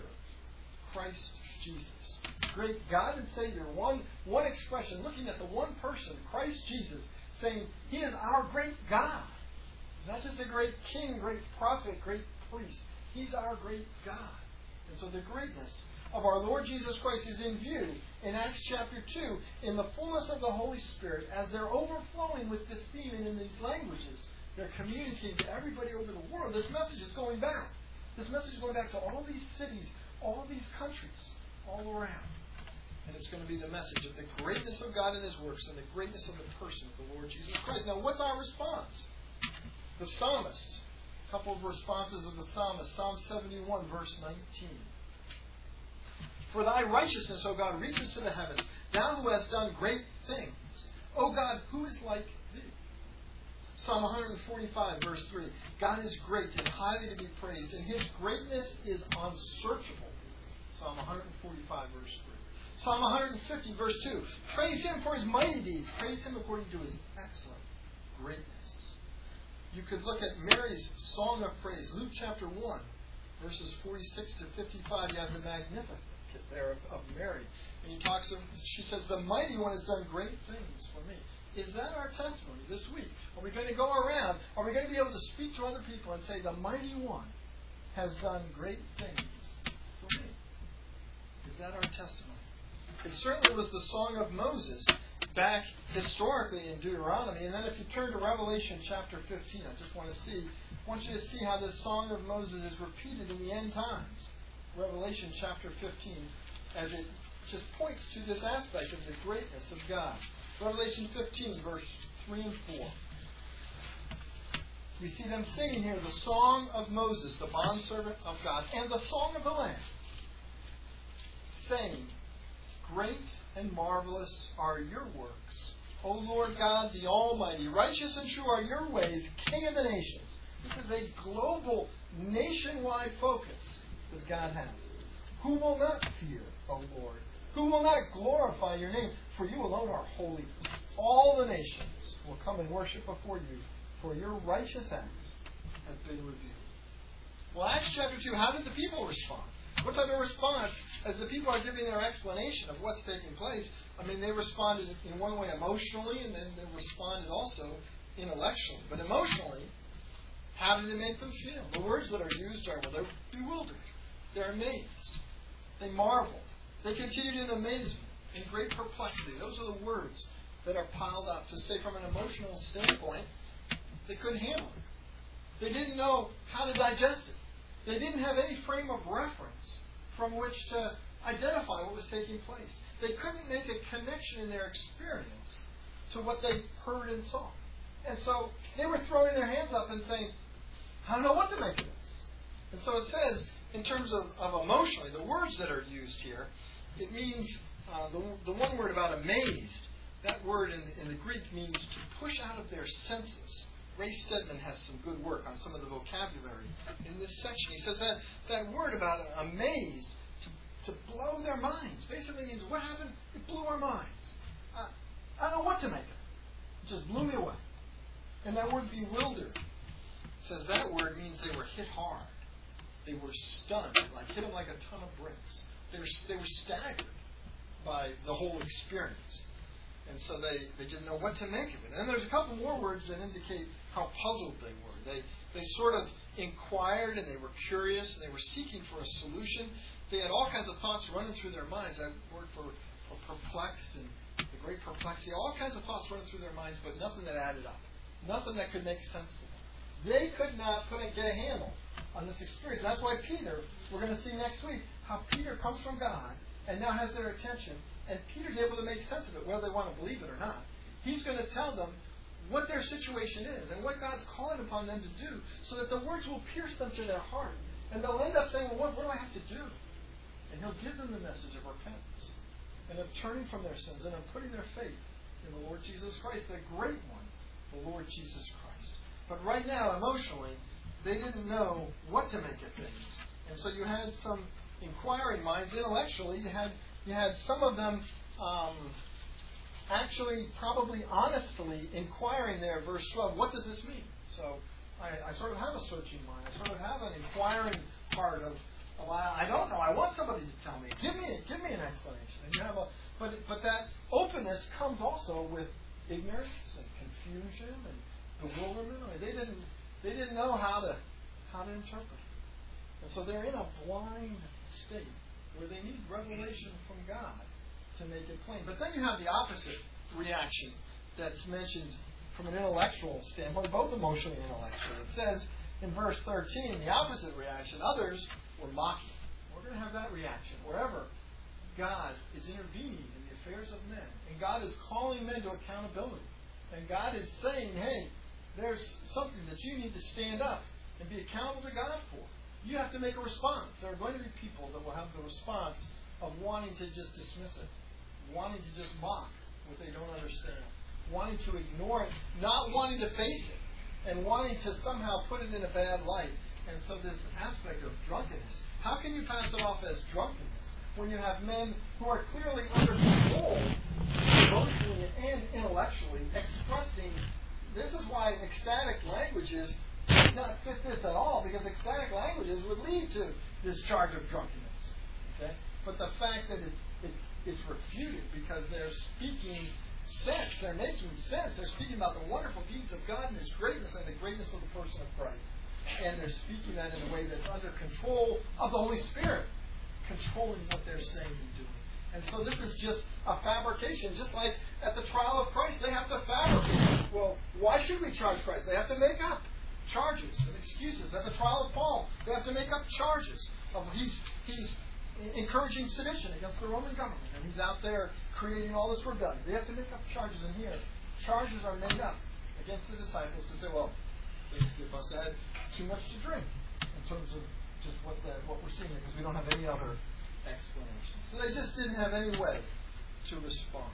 Christ Jesus. Great God and Savior. One expression, looking at the one person, Christ Jesus, saying he is our great God. He's not just a great king, great prophet, great priest. He's our great God. And so the greatness of our Lord Jesus Christ is in view in Acts chapter 2 in the fullness of the Holy Spirit as they're overflowing with this theme and in these languages. They're communicating to everybody over the world. This message is going back. This message is going back to all these cities, all these countries, all around. And it's going to be the message of the greatness of God and his works and the greatness of the person of the Lord Jesus Christ. Now, what's our response? The psalmist. A couple of responses of the psalmist. Psalm 71, verse 19. For thy righteousness, O God, reaches to the heavens. Thou who hast done great things. O God, who is like thee? Psalm 145, verse 3. God is great and highly to be praised, and his greatness is unsearchable. Psalm 145, verse 3. Psalm 150, verse 2. Praise him for his mighty deeds. Praise him according to his excellent greatness. You could look at Mary's song of praise. Luke chapter 1, verses 46 to 55. You have the Magnificat there of Mary. And she says, the mighty one has done great things for me. Is that our testimony this week? Are we going to go around? Are we going to be able to speak to other people and say, the mighty one has done great things for me? Is that our testimony? It certainly was the song of Moses back historically in Deuteronomy. And then if you turn to Revelation chapter 15, I want you to see how this song of Moses is repeated in the end times. Revelation chapter 15, as it just points to this aspect of the greatness of God. Revelation 15, verse 3 and 4. We see them singing here the song of Moses, the bondservant of God, and the song of the Lamb, saying, "Great and marvelous are your works, O Lord God, the Almighty. Righteous and true are your ways, King of the nations." This is a global, nationwide focus that God has. Who will not fear, O Lord? Who will not glorify your name? For you alone are holy. All the nations will come and worship before you, for your righteous acts have been revealed. Well, Acts chapter 2, how did the people respond? What type of response, as the people are giving their explanation of what's taking place? I mean, they responded in one way emotionally, and then they responded also intellectually. But emotionally, how did it make them feel? The words that are used are, well, they're bewildered. They're amazed. They marveled. They continued in amazement, in great perplexity. Those are the words that are piled up to say from an emotional standpoint, they couldn't handle it. They didn't know how to digest it. They didn't have any frame of reference from which to identify what was taking place. They couldn't make a connection in their experience to what they heard and saw. And so they were throwing their hands up and saying, I don't know what to make of this. And so it says, in terms of emotionally, the words that are used here, it means, the one word about amazed, that word in the Greek means to push out of their senses. Ray Stedman has some good work on some of the vocabulary in this section. He says that word about amazed, to blow their minds, basically means what happened? It blew our minds. I don't know what to make of it. It just blew me away. And that word bewildered says that word means they were hit hard. They were stunned, like hit them like a ton of bricks. They were staggered by the whole experience. And so they didn't know what to make of it. And there's a couple more words that indicate how puzzled they were. They sort of inquired and they were curious and they were seeking for a solution. They had all kinds of thoughts running through their minds. That word for perplexed and the great perplexity. All kinds of thoughts running through their minds, but nothing that added up. Nothing that could make sense to them. They could not get a handle on this experience. That's why Peter, we're going to see next week, how Peter comes from God and now has their attention. And Peter's able to make sense of it, whether they want to believe it or not. He's going to tell them what their situation is and what God's calling upon them to do so that the words will pierce them to their heart. And they'll end up saying, well, what do I have to do? And he'll give them the message of repentance and of turning from their sins and of putting their faith in the Lord Jesus Christ, the great one, the Lord Jesus Christ. But right now, emotionally, they didn't know what to make of things. And so you had some inquiring minds. Intellectually, you had some of them actually probably honestly inquiring there, verse 12, what does this mean? So I sort of have a searching mind. I sort of have an inquiring part of, well, I don't know. I want somebody to tell me. Give me an explanation. And you have but that openness comes also with ignorance and confusion and bewilderment. I mean, they didn't know how to interpret it. And so they're in a blind state where they need revelation from God to make it plain. But then you have the opposite reaction that's mentioned from an intellectual standpoint, both emotionally and intellectually. It says in verse 13, the opposite reaction, others were mocking. We're going to have that reaction wherever God is intervening in the affairs of men. And God is calling men to accountability. And God is saying, hey, there's something that you need to stand up and be accountable to God for. You have to make a response. There are going to be people that will have the response of wanting to just dismiss it, wanting to just mock what they don't understand, wanting to ignore it, not wanting to face it, and wanting to somehow put it in a bad light. And so this aspect of drunkenness, how can you pass it off as drunkenness when you have men who are clearly under control, emotionally and intellectually, expressing? This is why ecstatic languages do not fit this at all, because ecstatic languages would lead to this charge of drunkenness. Okay? But the fact that it's refuted because they're speaking sense, they're making sense, they're speaking about the wonderful deeds of God and His greatness and the greatness of the person of Christ. And they're speaking that in a way that's under control of the Holy Spirit, controlling what they're saying and doing. And so this is just a fabrication, just like at the trial of Christ, they have to fabricate. Well, why should we charge Christ? They have to make up charges and excuses. At the trial of Paul, they have to make up charges of he's encouraging sedition against the Roman government, and he's out there creating all this rebellion. They have to make up charges, and here charges are made up against the disciples to say, well, They must have had too much to drink in terms of just what we're seeing here, because we don't have any other explanation. So they just didn't have any way to respond.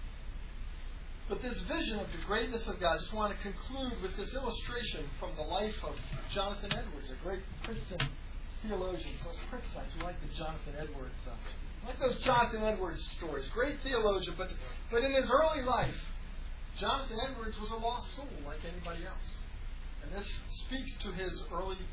But this vision of the greatness of God, I just want to conclude with this illustration from the life of Jonathan Edwards, a great Princeton theologian. So as Princetonites, we like the Jonathan Edwards. Like those Jonathan Edwards stories. Great theologian, but in his early life, Jonathan Edwards was a lost soul like anybody else. And this speaks to his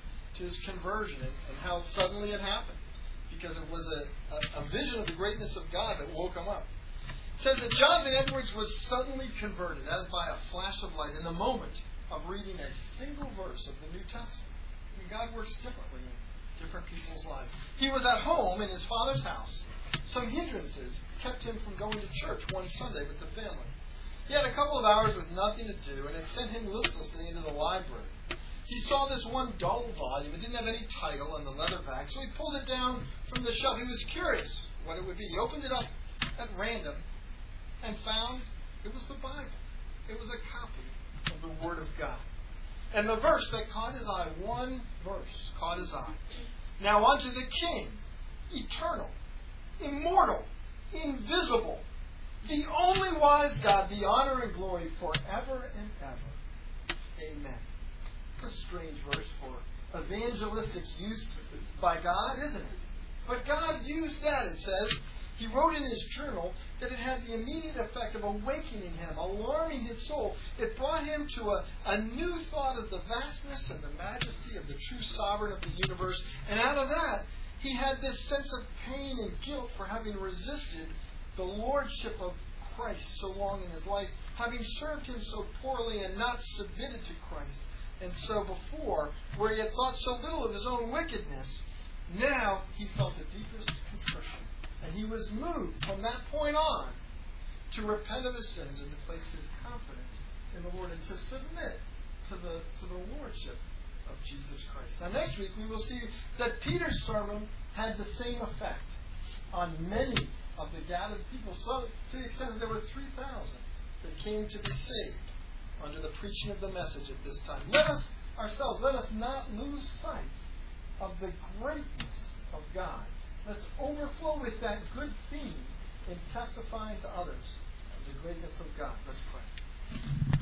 conversion and how suddenly it happened. Because it was a vision of the greatness of God that woke him up. It says that Jonathan Edwards was suddenly converted, as by a flash of light, in the moment of reading a single verse of the New Testament. And God works differently in different people's lives. He was at home in his father's house. Some hindrances kept him from going to church one Sunday with the family. He had a couple of hours with nothing to do, and it sent him listlessly into the library. He saw this one dull volume. It didn't have any title on the leather back, so he pulled it down from the shelf. He was curious what it would be. He opened it up at random and found it was the Bible. It was a copy of the Word of God. And the verse that caught his eye, one verse caught his eye. Now unto the King, eternal, immortal, invisible, the only wise God, be honor and glory forever and ever. Amen. It's a strange verse for evangelistic use by God, isn't it? But God used that, it says. He wrote in his journal that it had the immediate effect of awakening him, alarming his soul. It brought him to a new thought of the vastness and the majesty of the true sovereign of the universe. And out of that, he had this sense of pain and guilt for having resisted the lordship of Christ so long in his life, having served him so poorly and not submitted to Christ. And so before, where he had thought so little of his own wickedness, now he felt the deepest contrition. And he was moved from that point on to repent of his sins and to place his confidence in the Lord and to submit to the lordship of Jesus Christ. Now next week we will see that Peter's sermon had the same effect on many of the gathered people, so to the extent that there were 3,000 that came to be saved under the preaching of the message at this time. Let us not lose sight of the greatness of God. Let's overflow with that good theme in testifying to others of the greatness of God. Let's pray.